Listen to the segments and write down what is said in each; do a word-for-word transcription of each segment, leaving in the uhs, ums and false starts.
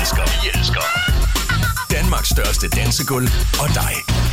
elsker. Vi elsker. Danmarks største dansegulv og dig.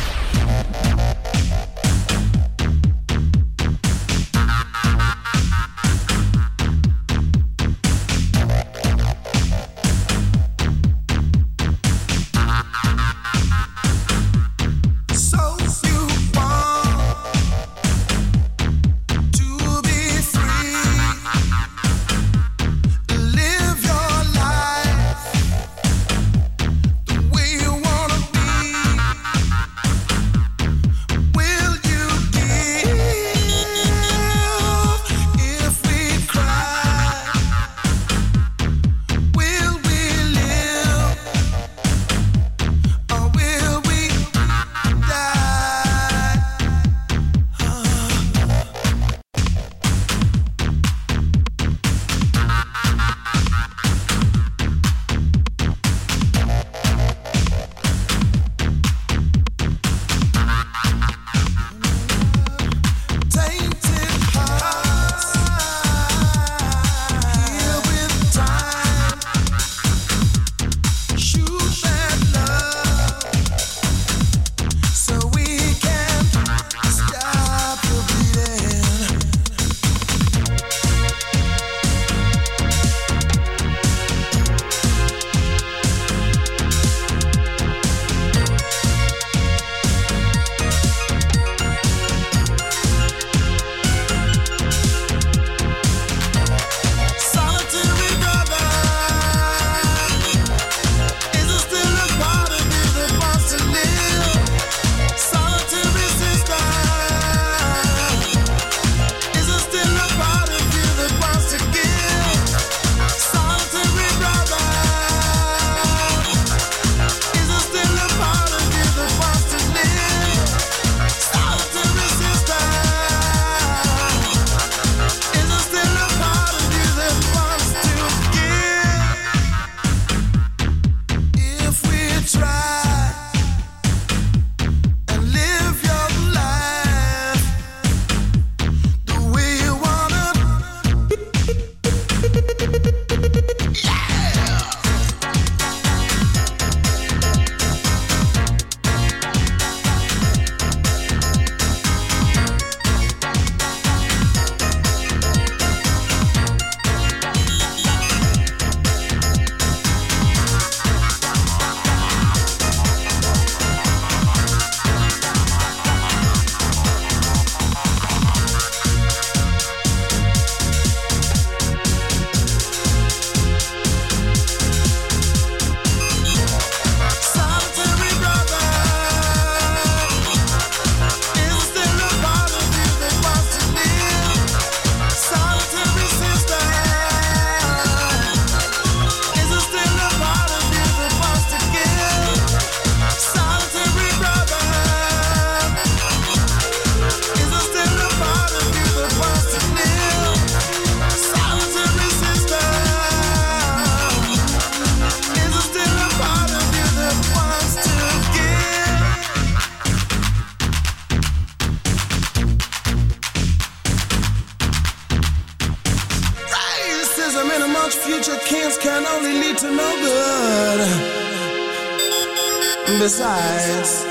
Besides,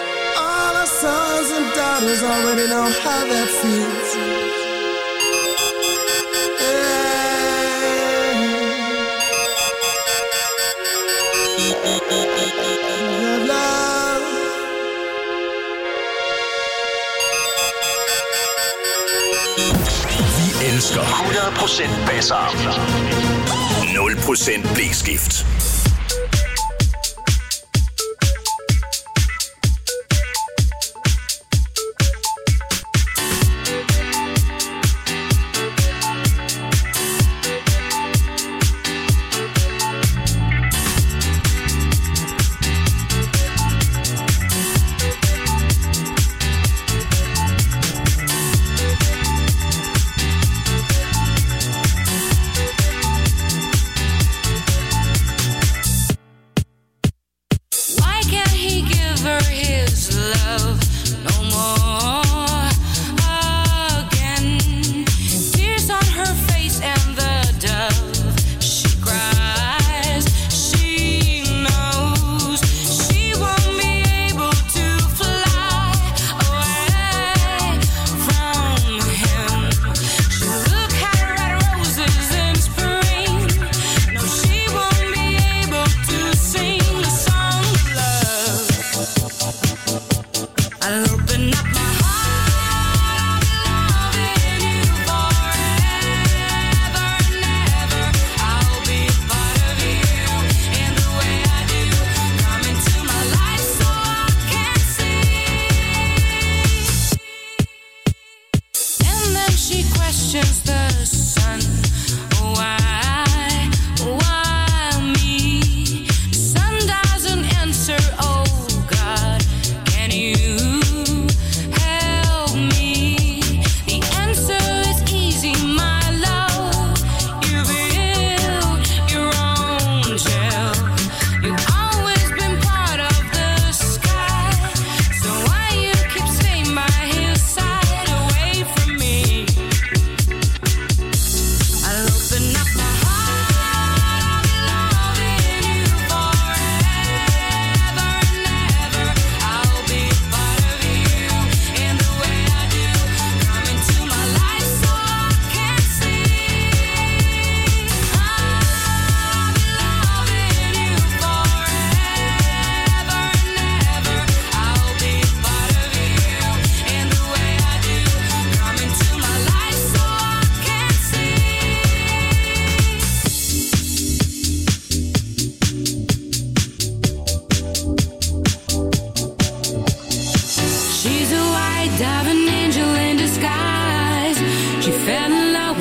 all our sons and daughters already know how that feels. Yeah. Love. Vi elsker hundrede procent bassaften. nul procent blikskift.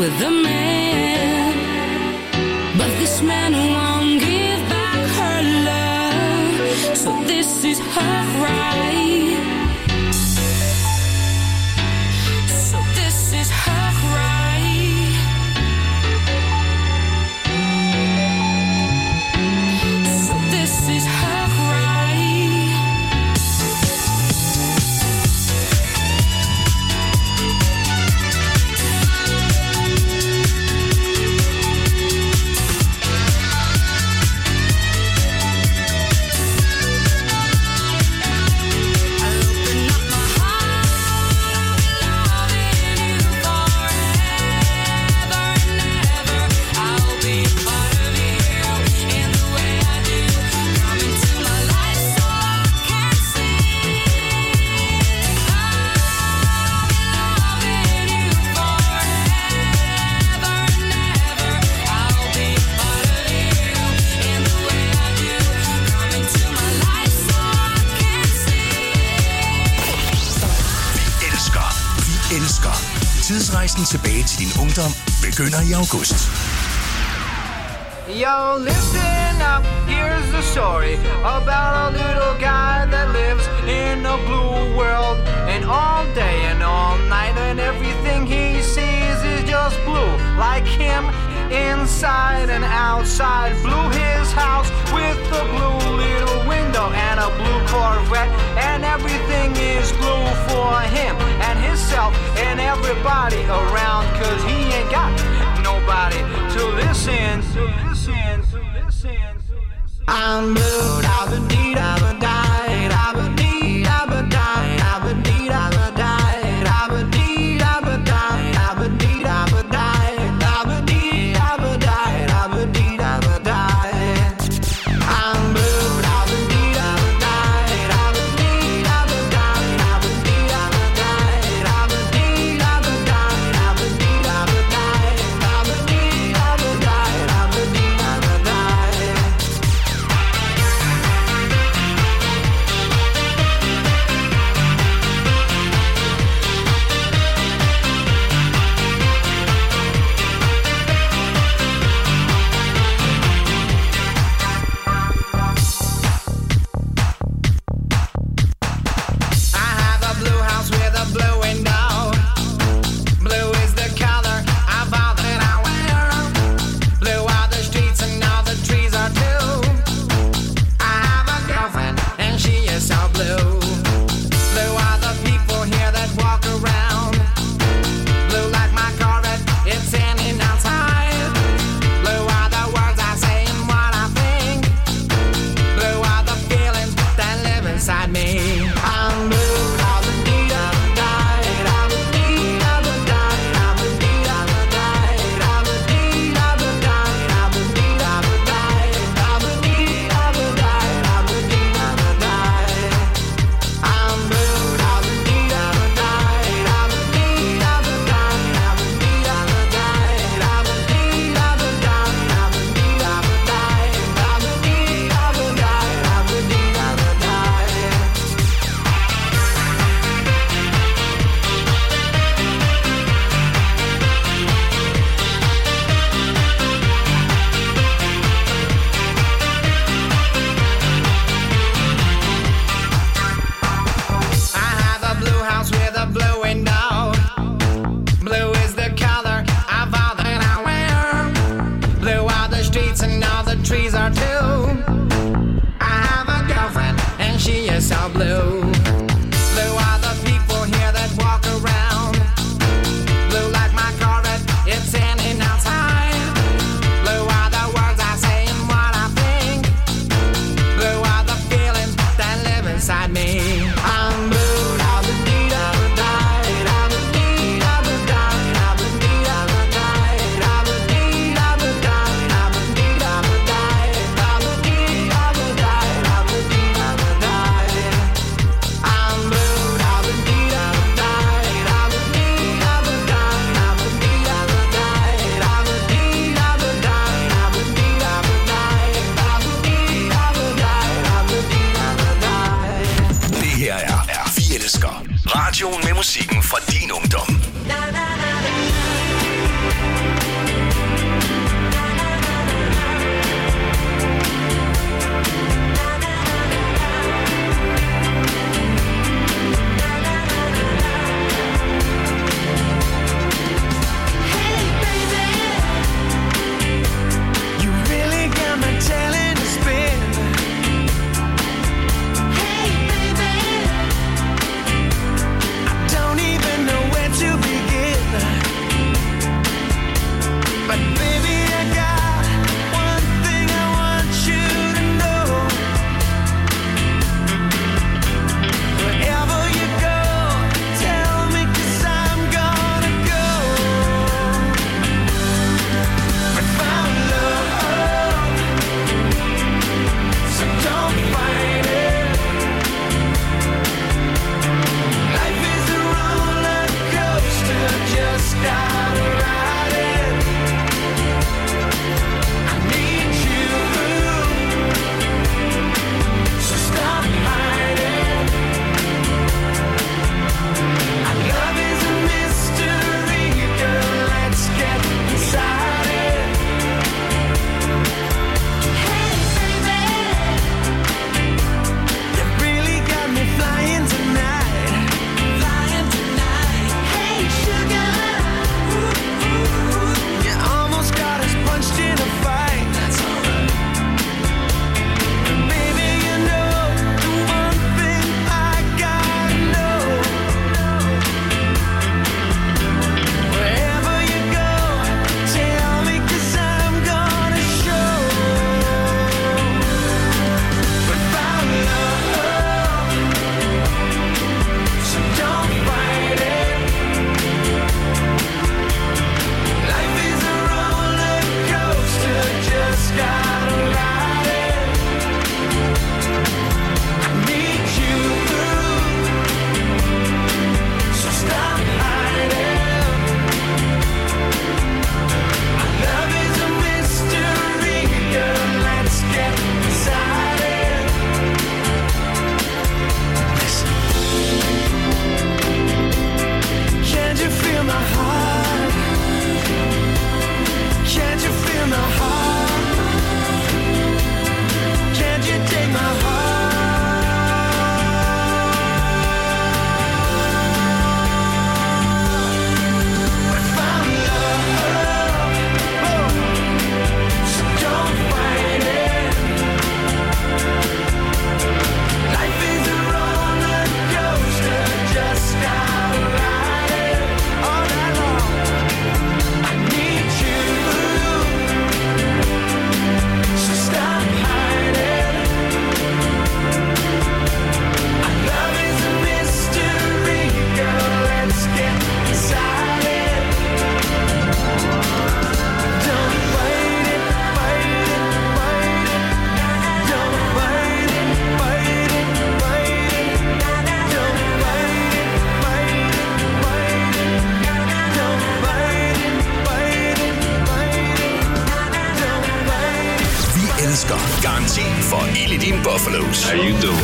the man, but this man won't give back her love, so this is her right. So this is her right. So this is her right. Tidsrejsen tilbage til din ungdom begynder i august. Yo, listen up, here's the story about a little guy that lives in a blue world. And all day and all night and everything he sees is just blue. Like him, inside and outside. Blue his house with a blue little window and a blue Corvette. And everything is blue for him and himself and everybody around. Cause he ain't got nobody to listen, to listen, to listen, to listen. I'm blue, da-ba-dee, da-ba-die, da-ba-dee, da-ba-die, da-ba-dee, da-ba-die, da-ba-dee, da-ba-die, da-ba-dee, da-ba-die, da-ba-dee, da-ba-die, da-ba-dee, da-ba-die. I'm blue, da-ba-dee, da-ba-die, da-ba-dee, da-ba-die, da-ba-dee, da-ba-die, da-ba-dee, da-ba-die, da-ba-dee, da-ba-die, da-ba-dee, da-ba-die, da-ba-dee, da-ba-die. I have a blue house with a blue window. Blue is the color of all that I wear. Blue are the streets and all the trees are too. I have a girlfriend and she is so blue. Blue are the people here that walk around. Blue like my Corvette, it's standing outside. Blue are the words I say and what I think. Blue are the feelings that live inside me. I'm blue, da-ba-dee, da-ba-die, da-ba-dee, da-ba-die, da-ba-dee, da-ba-die, da-ba-dee, da-ba-die, da-ba-dee, da-ba-die, da-ba-dee, da-ba-die, da-ba-dee, da-ba-die. I'm blue, da-ba-dee, da-ba-die, da-ba-dee, da-ba-die, da-ba-dee, da-ba-die, da-ba-dee, da-ba-die, da-ba-dee, da-ba-die, da-ba-dee, da-ba-die, da-ba-dee, da-ba-die. I have a blue house with a blue window. Blue is the color of all that I wear. Blue are the streets and all the trees are too. I have a girlfriend and she is so blue. Blue are the people here that walk around. Blue like my Corvette, it's standing outside. Blue are the words I say and what I think. Blue are the feelings that live inside me. I'm blue, da-ba-dee, da-ba-die, da-ba-dee, da-ba-die, da-ba-dee, da-ba-die, da-ba-dee, da-ba-die, da-ba-dee, da-ba-die, da-ba-dee, da-ba-die, da-ba-dee, da-ba-die. I'm blue, da-ba-dee, da-ba-die, da-ba-dee, da-ba-die, da-ba-dee, da-ba-die, da-ba-dee, da-ba-die, da-ba-dee, da-ba-die, da-ba-dee, da-ba-die, da-ba-dee, da-ba-die. Det her er, er Vi Elsker. Radioen med musikken fra din ungdom. Na, na, na, na. elsker. Garanti for ild i dine Buffalos. How you doing?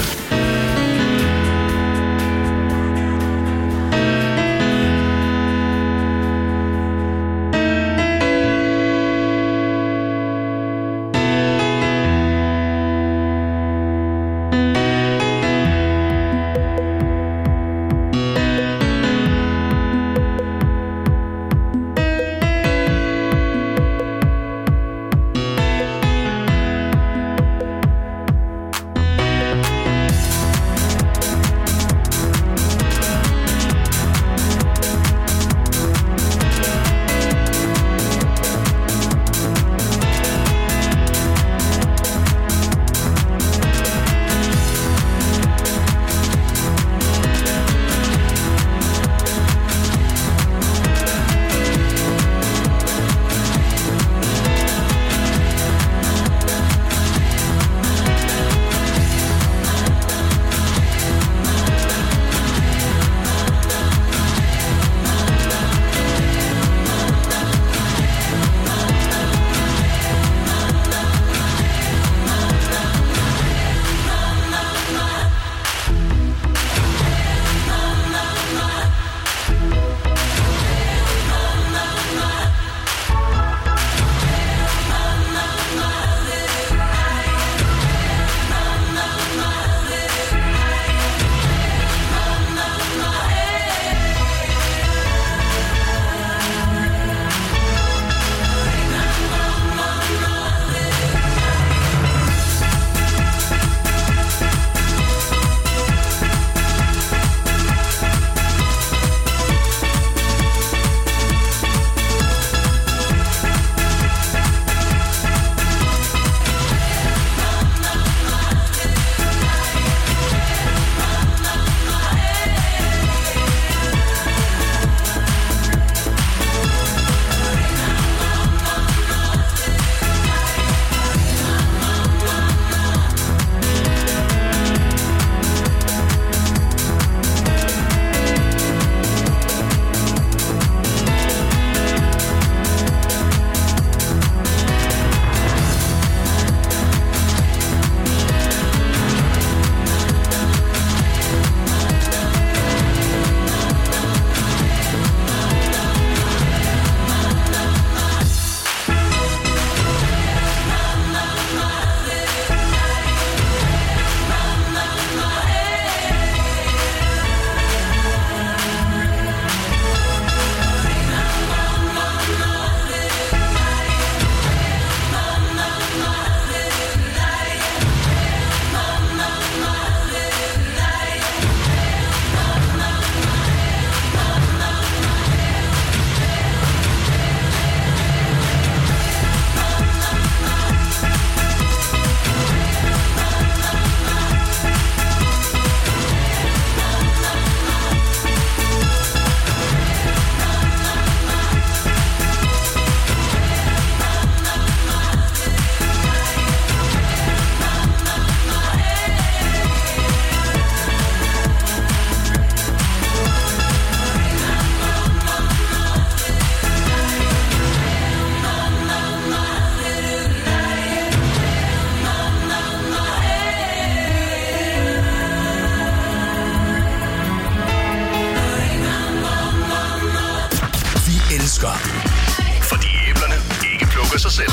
sig selv.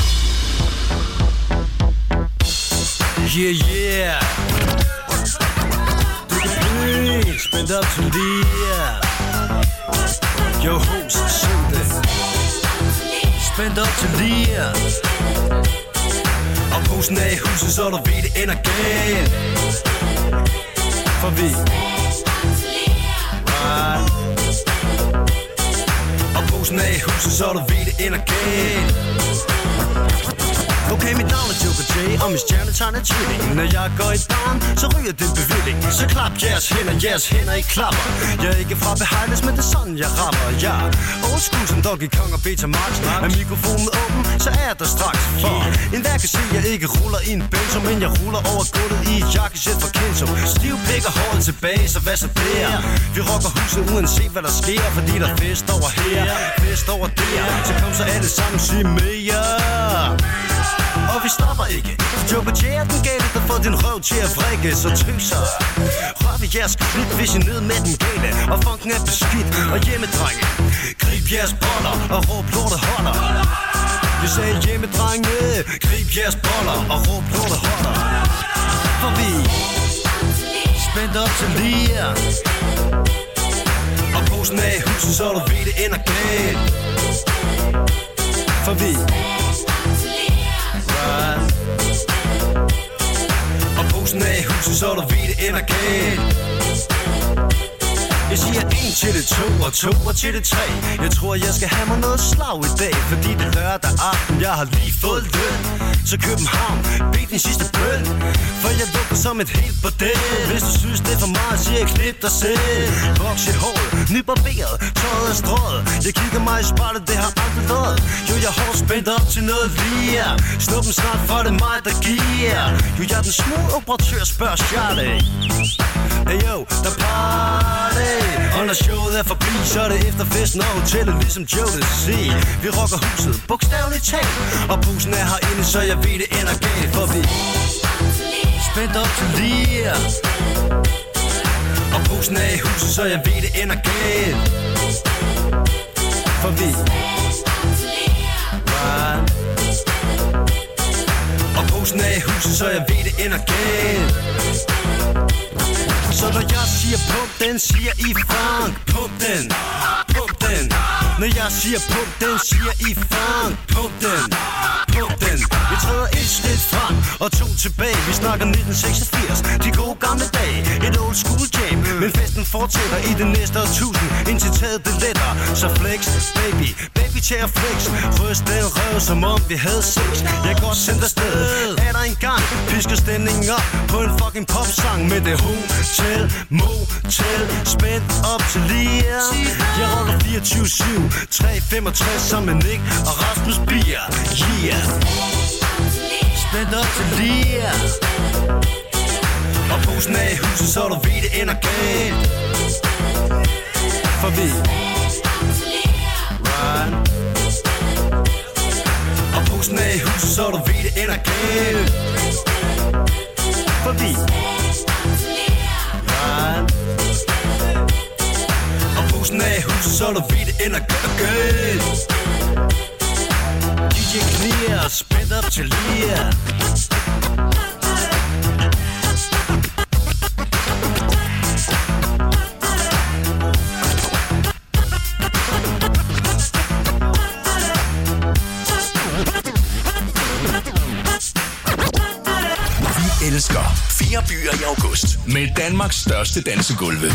Yeah, yeah. Du kan blive spændt op til det. Yo, host, syng det. Spændt op til det. Og posen er i huset, så du ved, det ender galt. For vi right. Og posen er i huset, så du ved, det ender galt. Okay, mit navn er Joker J, og min stjernetegn er tvilling. Når jeg går i barn, så ryger det bevilling. Så klap jeres hænder, jeres hænder I klapper. Jeg er ikke fra Behighlands, men det er sådan jeg rapper. Jeg er old school som Donkey Kong og Betamax. Er mikrofonen åben, så er jeg der straks. For en hver kan se, jeg ikke ruller i en benzo, men jeg ruller over gulvet i et jakkesæt fra Kenzo. Stiv pik og håret tilbage, så hvad så der? Vi rocker huset uanset hvad der sker, fordi der er fest over her, fest over der. Så kom så alle sammen, sig mere. Og vi stopper ikke. Så Joker J er den gale, der får din røv til at vrikke. Så tøser rør vi jeres klip, hvis I nød med den gale. Og funken er beskidt og hjemmedrenge. Grib jeres boller og råb lorte holder. Vi sagde hjemmedrenge, grib jeres boller og råb lorte holder. For vi spændt op til lige. Og posen af i huset, så du ved det ender galt. For vi right. Og posen af i huset, så du ved det ender galt. Jeg siger en til det to og to og til det tre. Jeg tror jeg skal have mig noget slag i dag, fordi det er lørdag aften, jeg har lige fået løn. Så København, bed din sidste bøn, for jeg lukker som et helt bordel. Hvis du synes det er for meget, siger jeg knip dig selv. Voks i håret, nybarberet, tøjet er strøget. Jeg kigger mig i spejlet, det har aldrig været. Jo, jeg er hårdt spændt op til noget lige. Snuppen snart, for det er mig, der giver. Jo, jeg er den smooth operatør, spørger Charlie. Hey yo, der party. Og når showet er forbi, så er det efter festen og hotellet, ligesom Joe siger. Vi rocker huset, bogstaveligt talt. Og bussen er herinde, så jeg ved det ender galt. For vi spændt op til lige. Og bussen er i huset, så jeg ved det ender galt. For vi right. Og bussen er i huset, så jeg ved det ender galt. Så når jeg siger pump den, siger I funk. Pump den, pump den. Når jeg siger pump den, siger I funk. Pump den, pump den. Vi træder et skridt frem og to tilbage. Vi snakker nitten seksogfirs, de gode gamle dage. Et old school jam, men festen fortsætter i det næste årtusind, indtil taget det letter. Så flex, baby, baby tager flex. Ryst den røv, som om vi havde sex. Jeg går sendt afsted, er der en gang. Pisker stemningen op på en fucking popsang med det hotel, motel, spændt op til lige. Jeg roller fireogtyve syv, tre femogtres sammen med Nick og Rasmus Bier. Yeah. Spændt op til lige. Og posen er i huset, så du ved det ender galt. For vi right. Og posen er i huset, så du ved det ender galt. For vi right. Og posen er i huset, så du ved det ender galt. D J Clear, spændt op til lige. Vi elsker fire byer i august med Danmarks største dansegulve.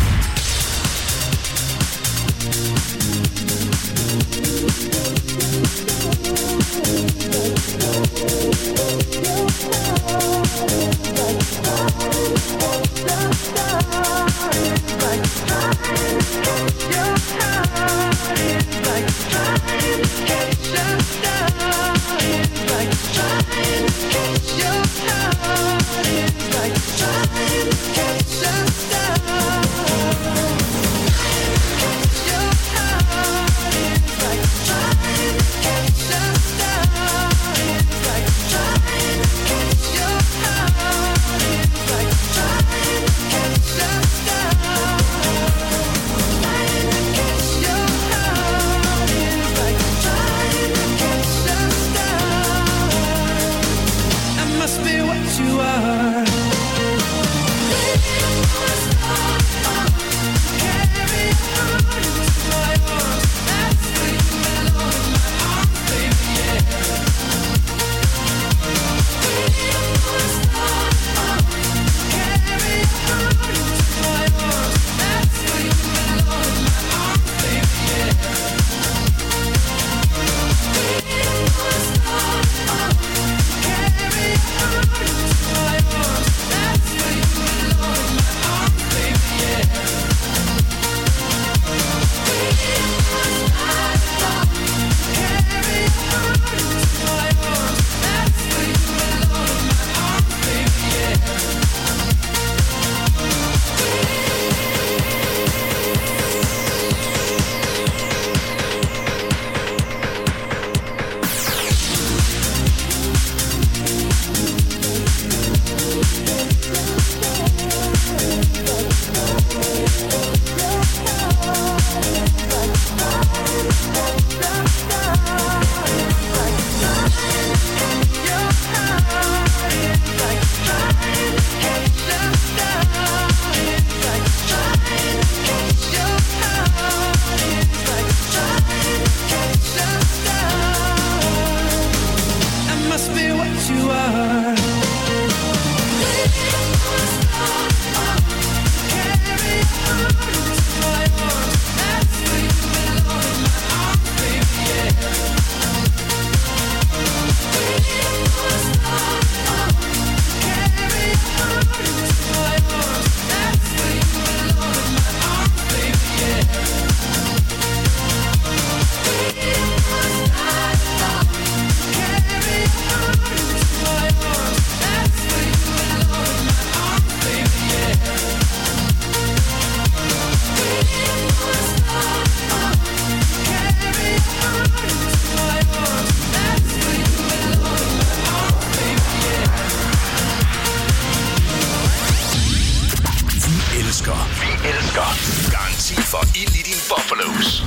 klassiker. Garanti for ild i din boblerlås.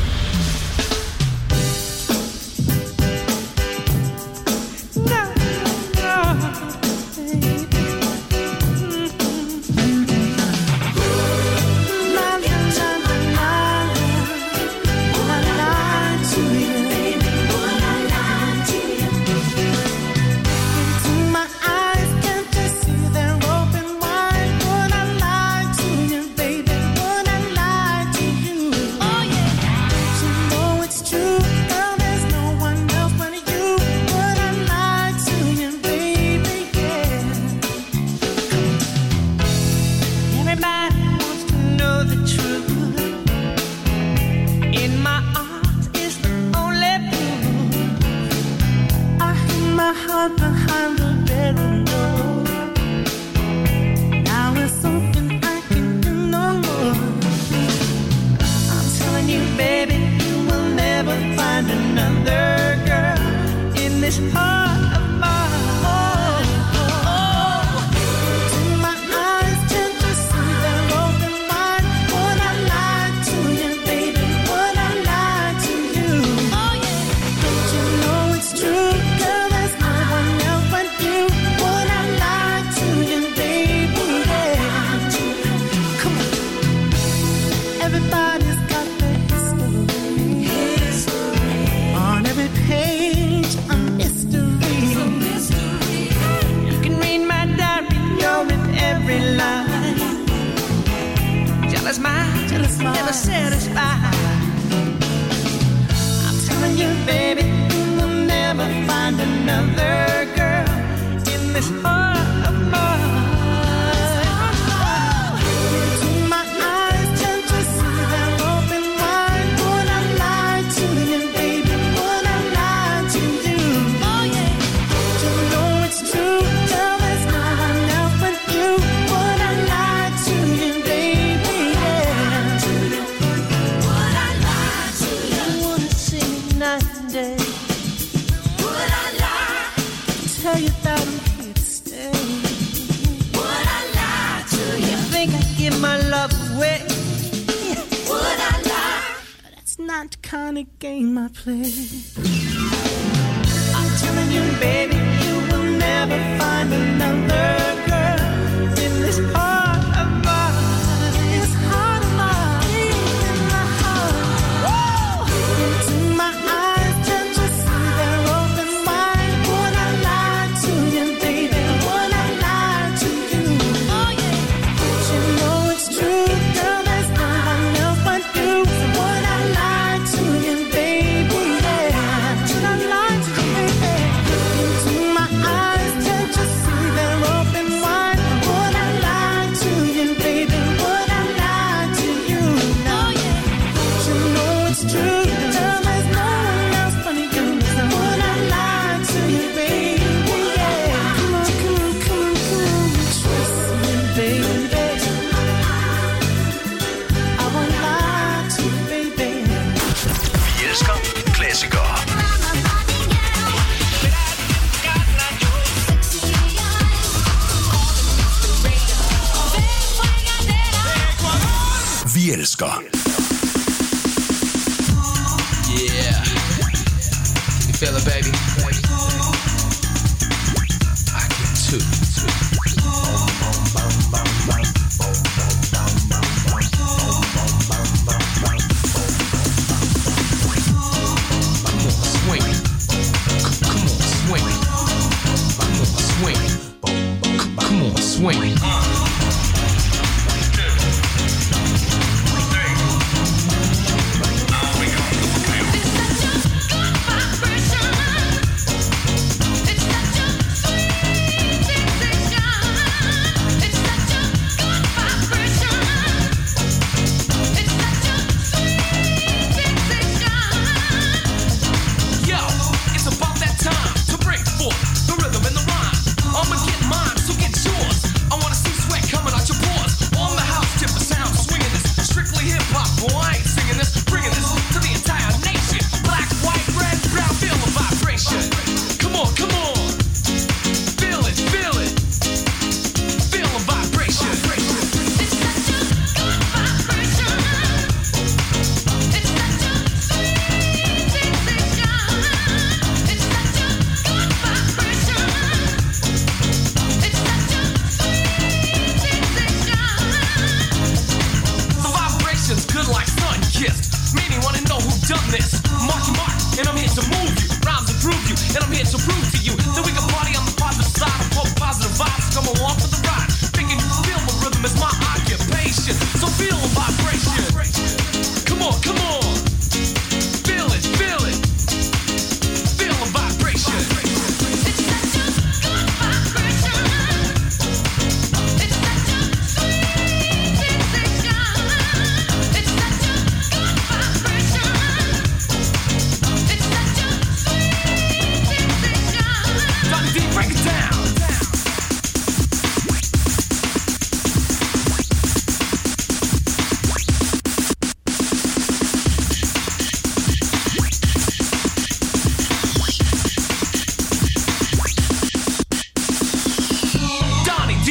The rhythm and the rhyme. I'ma get mine, so get yours. I wanna see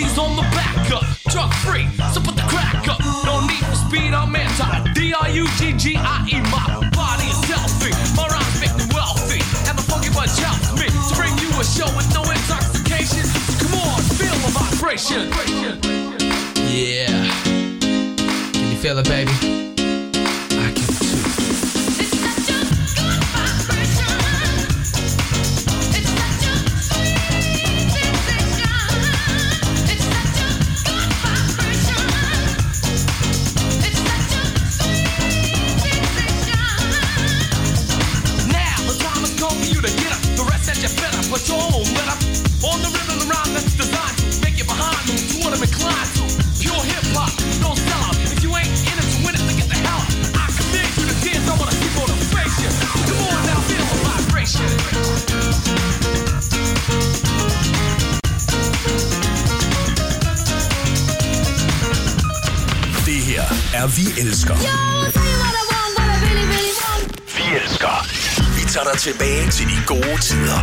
G's on the back up, drug free, so put the crack up. No need for speed, I'm anti. D R U G G I E, my body is healthy. My rhymes make me wealthy, and the funky bunch helps me to bring you a show with no intoxication. So come on, feel the vibration. Yeah, can you feel it, baby? I can too. It's such a good vibration. It's such a sweet sensation. It's such a good vibration. It's such a sweet sensation. Now the time has come for you to get up. The rest that you better put your own let up on the rhythm around that's designed to make it behind them. To what I'm inclined to. Pure hip hop, no sell out. If you ain't in it to win it, then get the hell out. I command you to dance, I wanna see motivation. Come on now, feel the vibration. Det her er Vi Elsker. Vi Elsker. Vi tager dig tilbage til de gode tider.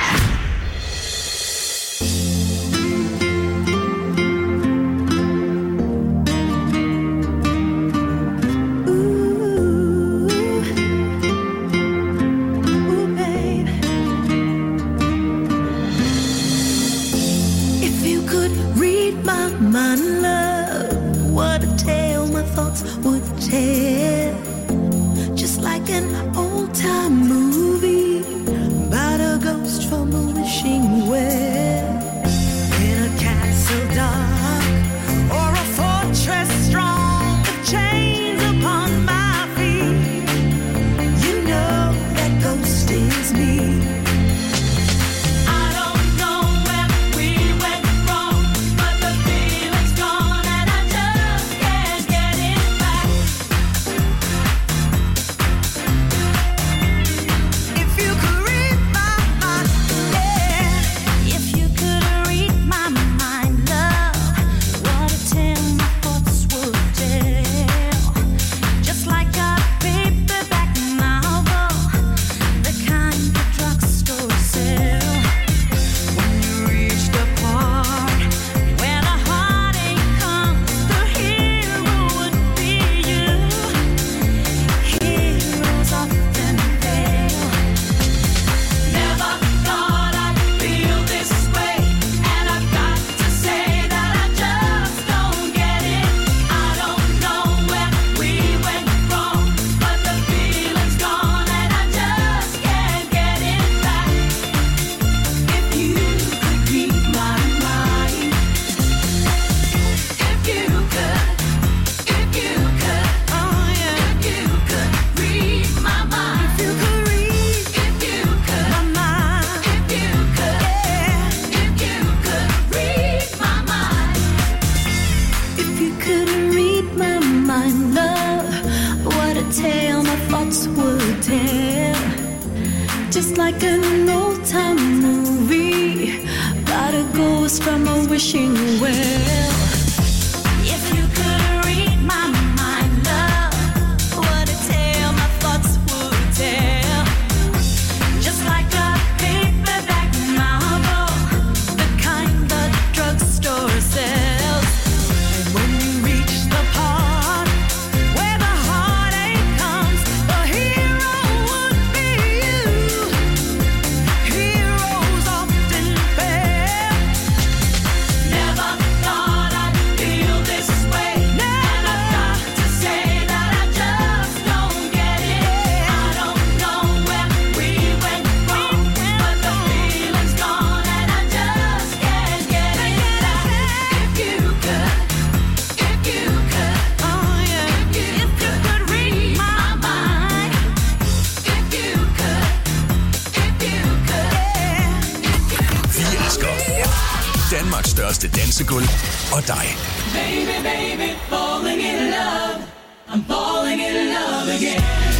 Danmarks største dansegulv og dig. Baby, baby, falling in love. I'm falling in love again.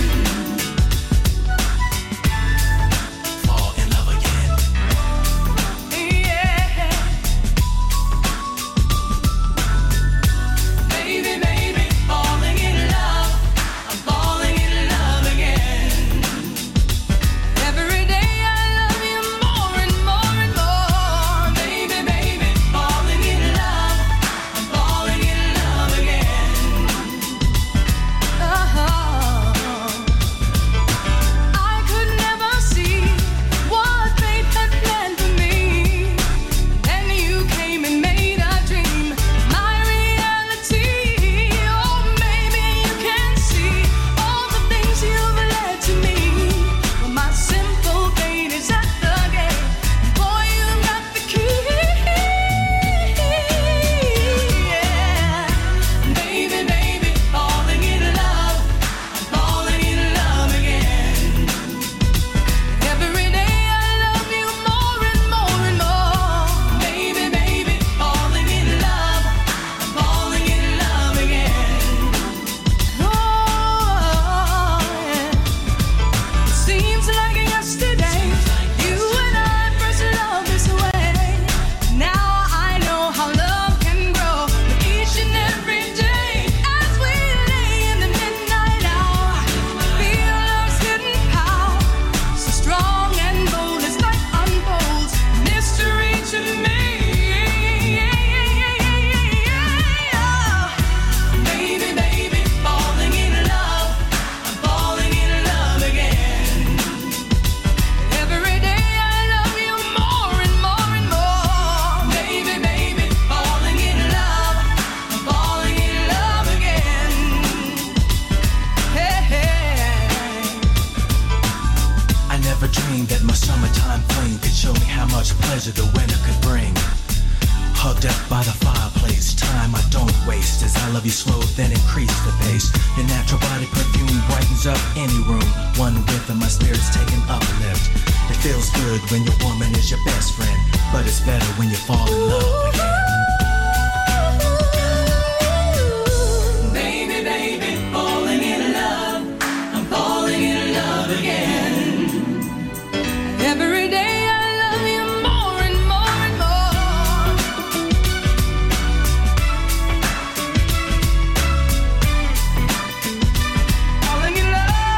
Fall in love again. Yeah. Baby, baby, falling in love. I'm falling in love again. Every day I love you more and more and more. Baby, baby, falling in love. step by the fireplace, time I don't waste. As I love you slow, then increase the pace. Your natural body perfume brightens up any room. One whiff and my spirit's taking uplift. It feels good when your woman is your best friend, but it's better when you fall in love again. Baby, baby, falling in love. I'm falling in love again. Every day I love you more and more and more. Falling in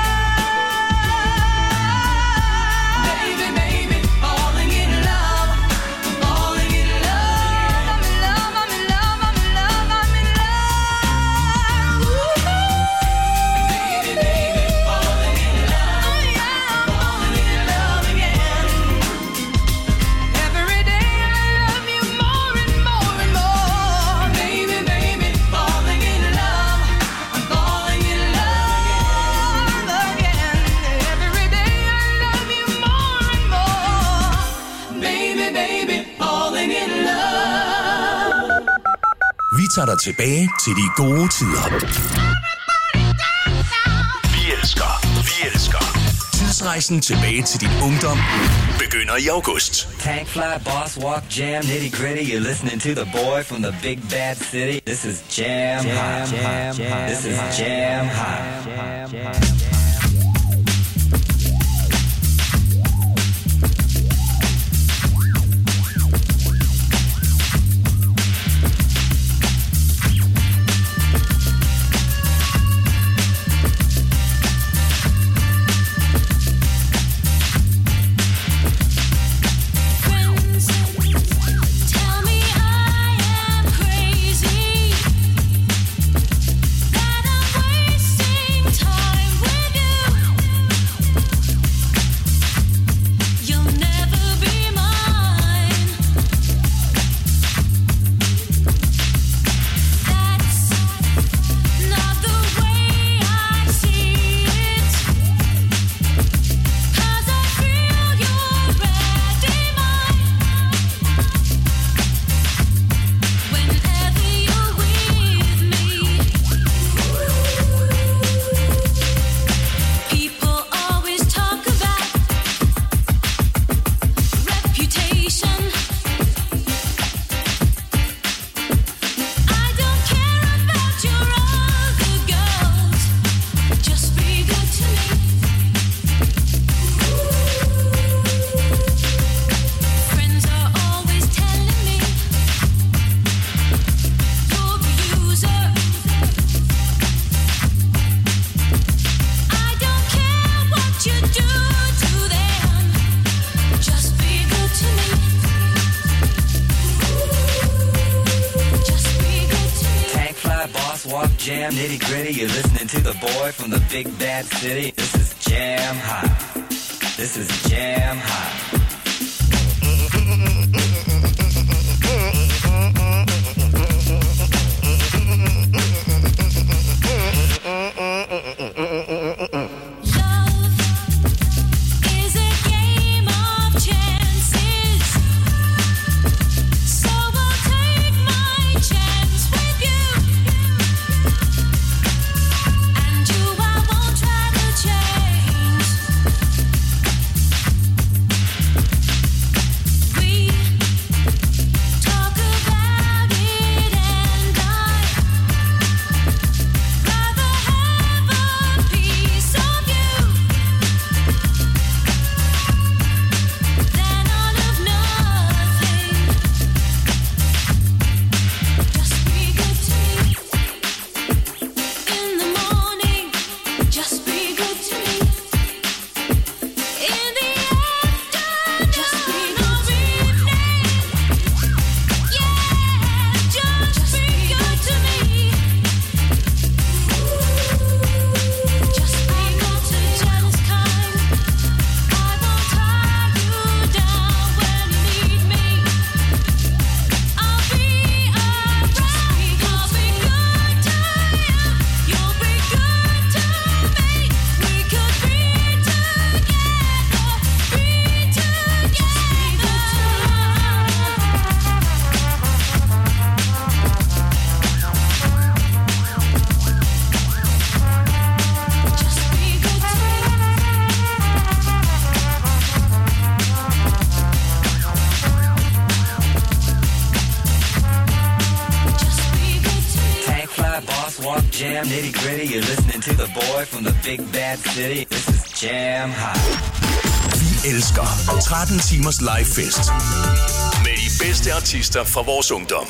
love. Baby, baby, falling in love. I'm falling in love. I'm in love, I'm in love, I'm in love, I'm in love. Baby, baby, falling in love. Falling in love again. Every day I love you more and more and more. Baby, baby, falling in love. I'm falling in love again. Every day I love you more and more. Baby, baby, falling in love. Vi tager dig tilbage til de gode tider. Vi elsker, vi elsker. Tidsrejsen tilbage til din ungdom begynder i august. Tank fly, boss walk, jam, nitty gritty. You're listening to the boy from the big bad city. This is jam, jam, jam, jam. This is jam, jam, Friends tell me I am crazy, that I'm wasting time with you. You'll never be mine. That's not the way I see it. 'Cause I feel you're ready mine. Whenever you're with me, people always talk about reputation. I don't care about your other girls. Just be good to me. Friends are always telling me you're a user. I don't care what you do to them. Just be good to me. Just be good to me. Tank fly, boss walk, jam, nitty gritty. You're listening to the boy from the big bad city. This is jam hot. This is jam hot. Love is a game of chances, so I'll take my chance with you. And you, I won't try to change. We Let's walk, jam, nitty gritty. You're listening to the boy from the big bad city. This is Jam Hot. Vi elsker tretten timers live fest med de bedste artister fra vores ungdom.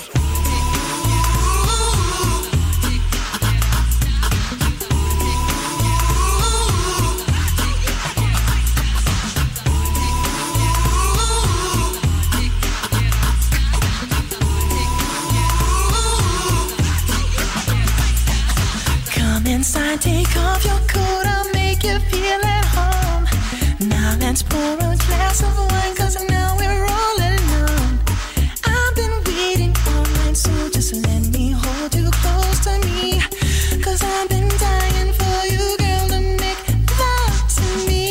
Inside, take off your coat, I'll make you feel at home. Now let's pour a glass of wine, cause now we're all alone. I've been waiting all night, so just let me hold you close to me. Cause I've been dying for you, girl, to make love to me.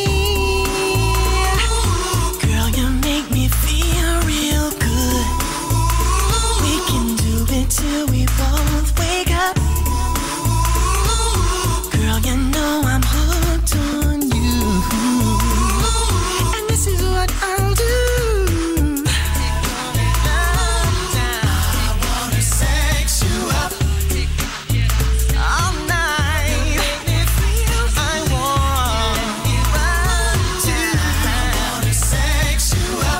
Girl, you make me feel real good. We can do it till we both wake up. You know I'm hooked on you, and this is what I'll do. I wanna sex you up all night. Make me feel I want you right too. I wanna sex you up.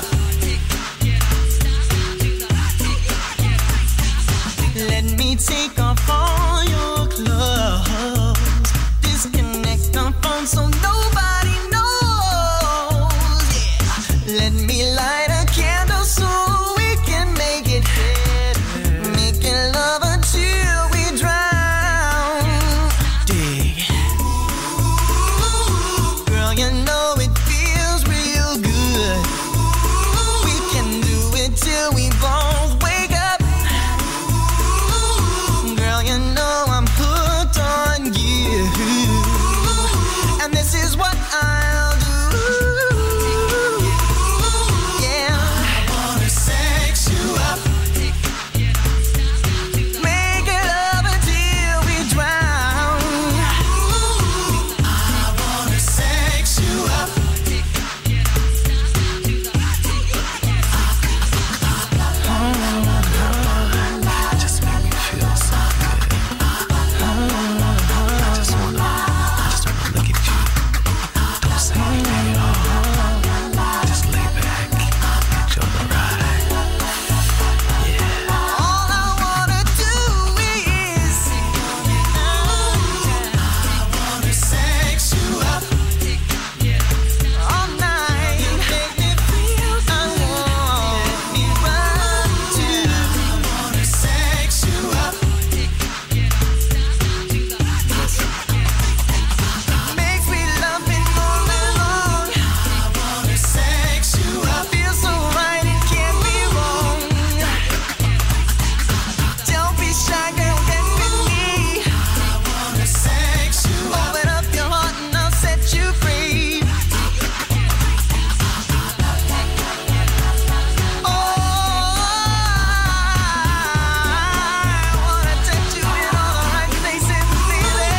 Let me take off all your clothes. Disconnect the phone so nobody knows. Yeah. Let me light a candle so we can make it better. Making love until we drown. Dig. Girl, you know it feels real good. We can do it till we both wake up. Girl, you know I'm hooked on you. And this is what I'll do. Yeah. I wanna sex you up. Make it love until we drown. I wanna sex you up. Just make me feel so good. I just wanna, I just wanna look at you. Don't say anything at all. Just lay back, enjoy the ride. Yeah. All I wanna do is I wanna sex you up all night. Make me feel I want me right too. I wanna sex you up. Makes me love it all along. I wanna sex you up. Feel so right, it can't be wrong. Don't be shy, girl, get with me. I wanna sex you up. Open up your heart and I'll set you free. Oh, I wanna touch you in all the right places, baby.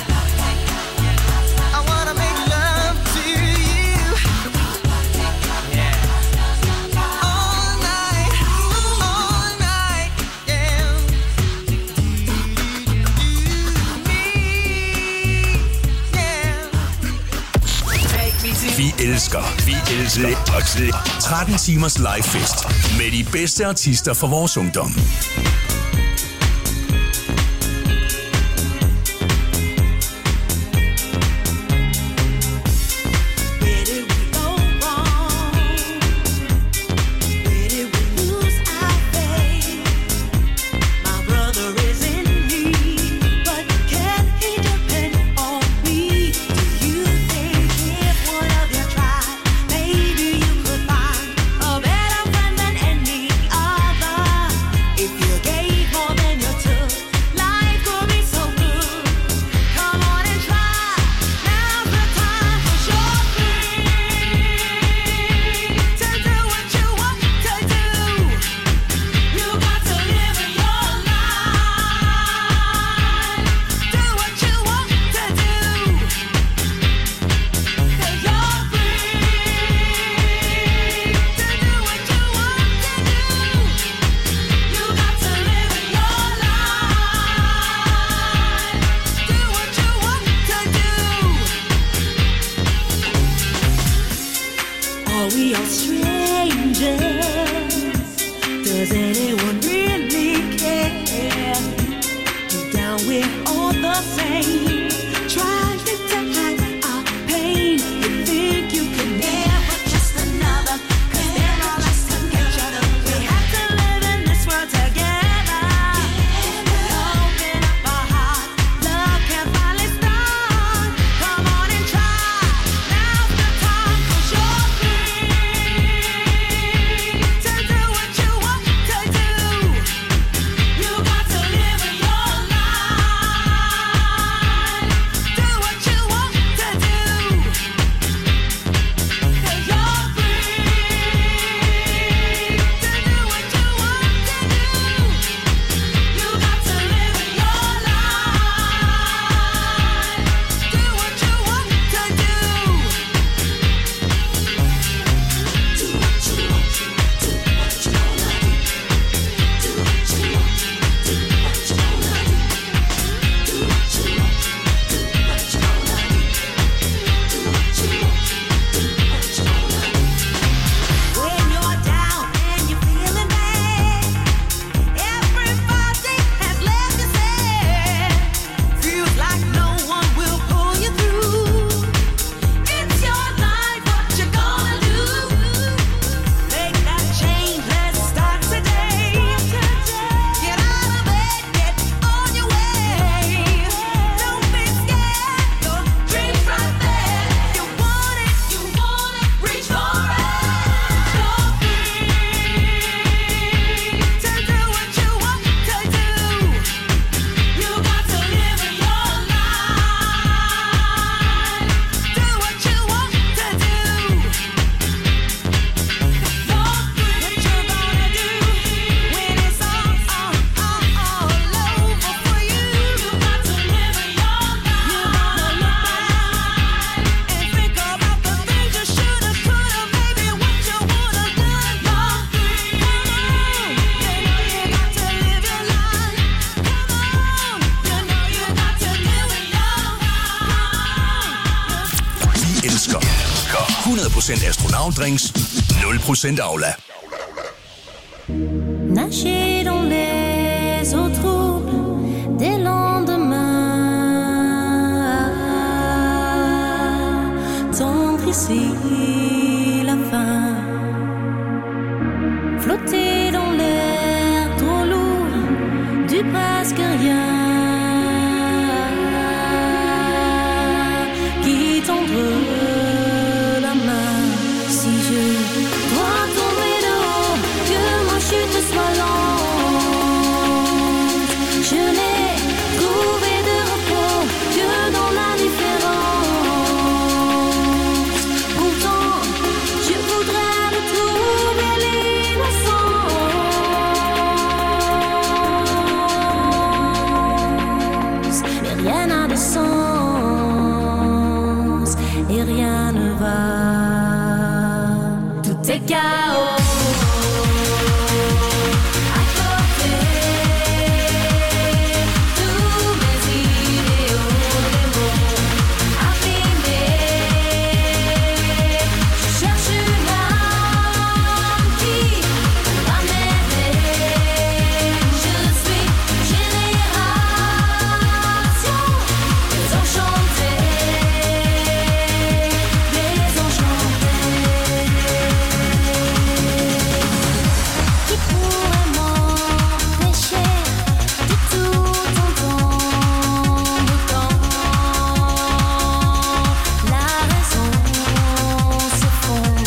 I wanna make love to you all night, all night, yeah. Me, yeah. Vi elsker, vi elsker tretten timers live fest med de bedste artister fra vores ungdom. Where did we go wrong? Where did we lose our faith? My brother is in need, but can he depend on me? Do you think if one of you tried, maybe you could find a better friend than any other? If you gave hundrede procent astronautdrinks, nul procent Aula. Nager dans les eaux troubles des lendemains, tendre ici la fin, flotter dans l'air trop lourd du presque rien, qui tendre la main si je dois tomber de haut, que ma chute soit lente. Je n'ai trouvé de repos que dans la différence. Pourtant, je voudrais retrouver l'innocence. Mais rien n'a de sens et rien ne va. Tout est chaos. À côté, tous mes idéaux, des mots abîmés. Je cherche une âme qui va m'aider. Je suis génération désenchantée, désenchantée. Qui pourrait m'empêcher de tout entendre quand la raison se fond?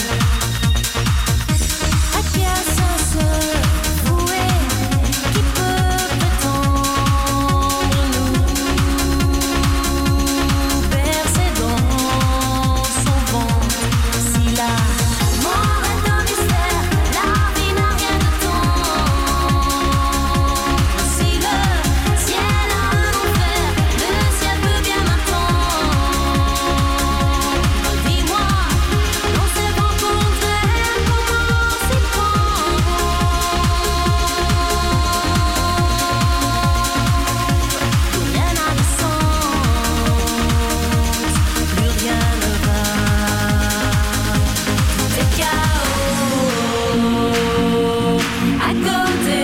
À qui a ça se vouer? Qui peut prétendre nous bercer dans son ventre? Si la mort est un mystère, la vie n'a rien de tendre. Si le ciel a un enfer, le ciel peut bien m'attendre. Dis-moi, on s'est rencontrés, comment s'y prendre? Plus rien n'a de sens, plus rien ne va. Tout est chaos. À côté,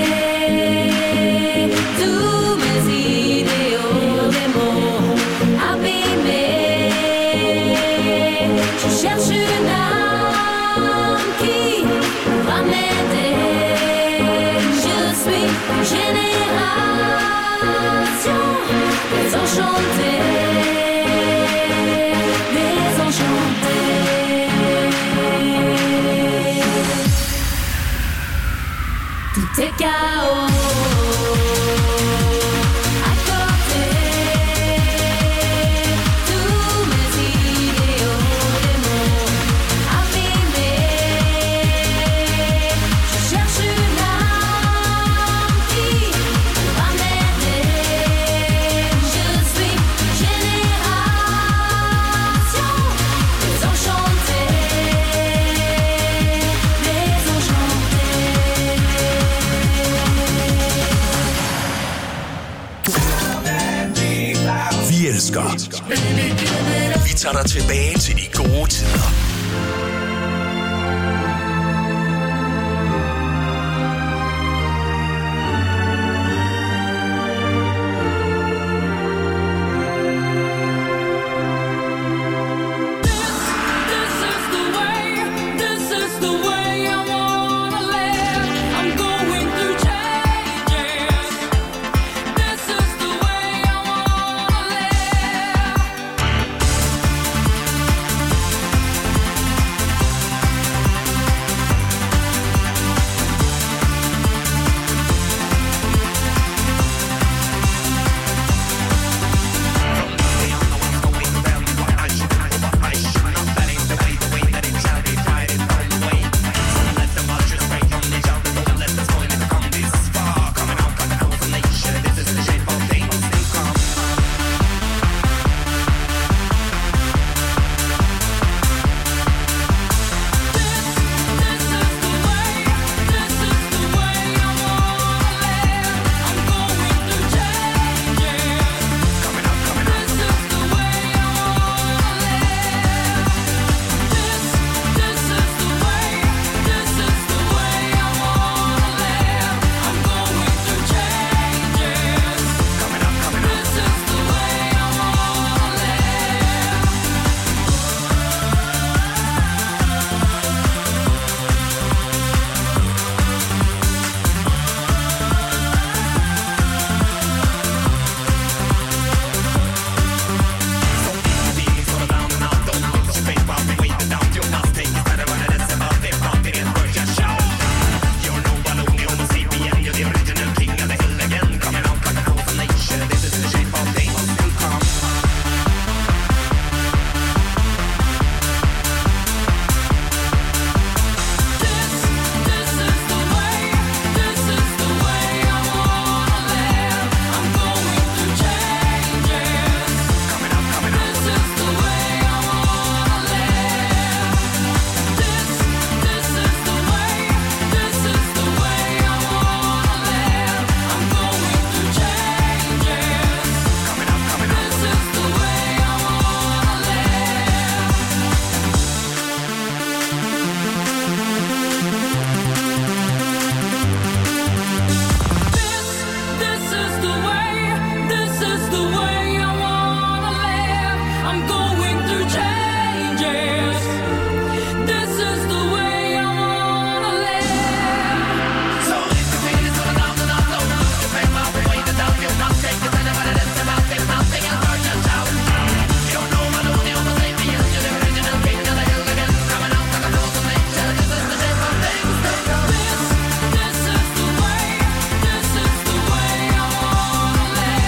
tous mes idéaux, des mots abîmés. Je cherche une âme qui va m'aider. Je suis génération désenchantée, désenchantée. Tout est chaos. À côté, tous mes idéaux, des mots abîmés. Je cherche une âme qui va m'aider. Je suis génération désenchantée, Vi elsker. Vi tager dig tilbage til de gode tider.